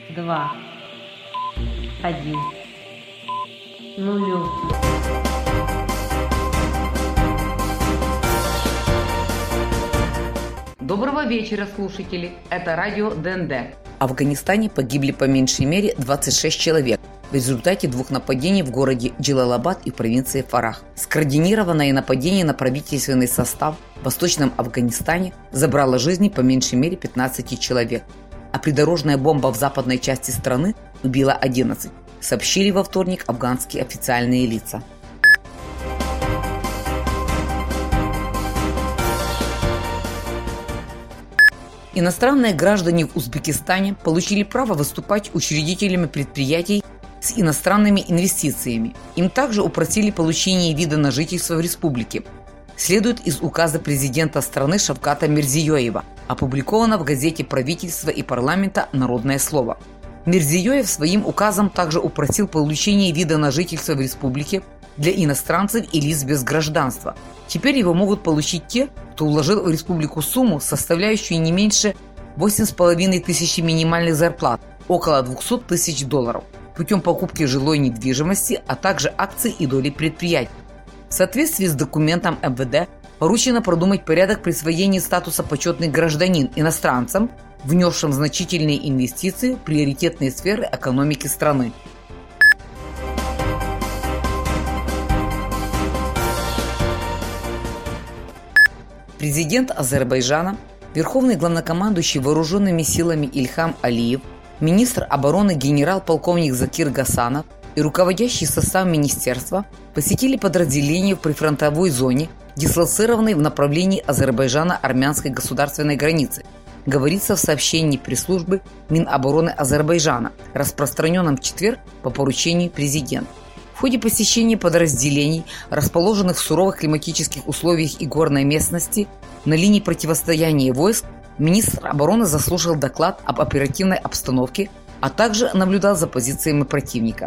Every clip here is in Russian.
2, 1, 0. Доброго вечера, слушатели! Это радио ДНД. В Афганистане погибли по меньшей мере 26 человек в результате 2 нападений в городе Джилалабад и провинции Фарах. Скоординированное нападение на правительственный состав в Восточном Афганистане забрало жизни по меньшей мере 15 человек, а придорожная бомба в западной части страны убила 11, сообщили во вторник афганские официальные лица. Иностранные граждане в Узбекистане получили право выступать учредителями предприятий с иностранными инвестициями. Им также упростили получение вида на жительство в республике. Следует из указа президента страны Шавката Мирзиёева, опубликовано в газете правительства и парламента «Народное слово». Мирзиёев своим указом также упростил получение вида на жительство в республике для иностранцев и лиц без гражданства. Теперь его могут получить те, кто вложил в республику сумму, составляющую не меньше 8,5 тысяч минимальных зарплат, около $200 тысяч, путем покупки жилой недвижимости, а также акций и долей предприятий. В соответствии с документом МВД поручено продумать порядок присвоения статуса почетный гражданин иностранцам, внесшим значительные инвестиции в приоритетные сферы экономики страны. Президент Азербайджана, верховный главнокомандующий вооруженными силами Ильхам Алиев, министр обороны генерал-полковник Закир Гасанов и руководящий состав министерства посетили подразделение в прифронтовой зоне, дислоцированной в направлении Азербайджана-армянской государственной границы, говорится в сообщении пресс-службы Минобороны Азербайджана, распространенном в четверг по поручению президента. В ходе посещения подразделений, расположенных в суровых климатических условиях и горной местности, на линии противостояния войск, министр обороны заслушал доклад об оперативной обстановке, а также наблюдал за позициями противника.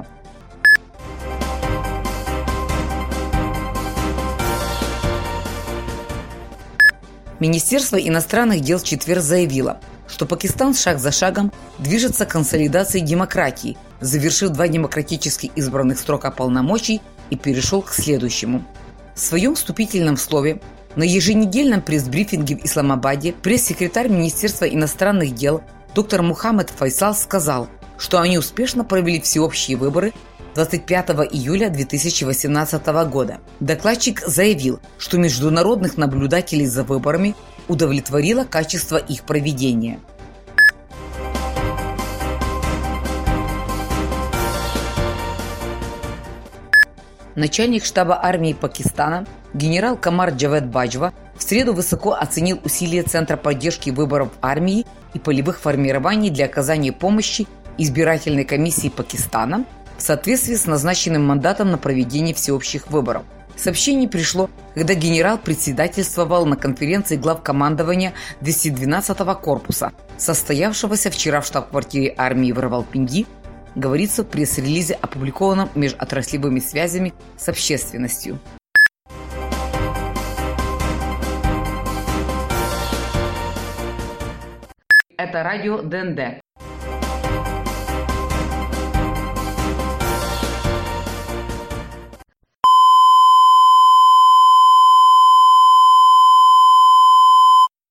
Министерство иностранных дел в четверг заявило, что Пакистан шаг за шагом движется к консолидации демократии, завершив 2 демократически избранных срока полномочий и перешел к следующему. В своем вступительном слове на еженедельном пресс-брифинге в Исламабаде пресс-секретарь Министерства иностранных дел доктор Мухаммед Файсал сказал, что они успешно провели всеобщие выборы 25 июля 2018 года. Докладчик заявил, что международных наблюдателей за выборами удовлетворило качество их проведения. Начальник штаба армии Пакистана генерал Камар Джавед Баджва в среду высоко оценил усилия Центра поддержки выборов армии и полевых формирований для оказания помощи избирательной комиссии Пакистана в соответствии с назначенным мандатом на проведение всеобщих выборов. Сообщение пришло, когда генерал председательствовал на конференции главкомандования 212-го корпуса, состоявшегося вчера в штаб-квартире армии в Равалпинди, говорится в пресс-релизе, опубликованном межотраслевыми связями с общественностью. Это радио ДНД.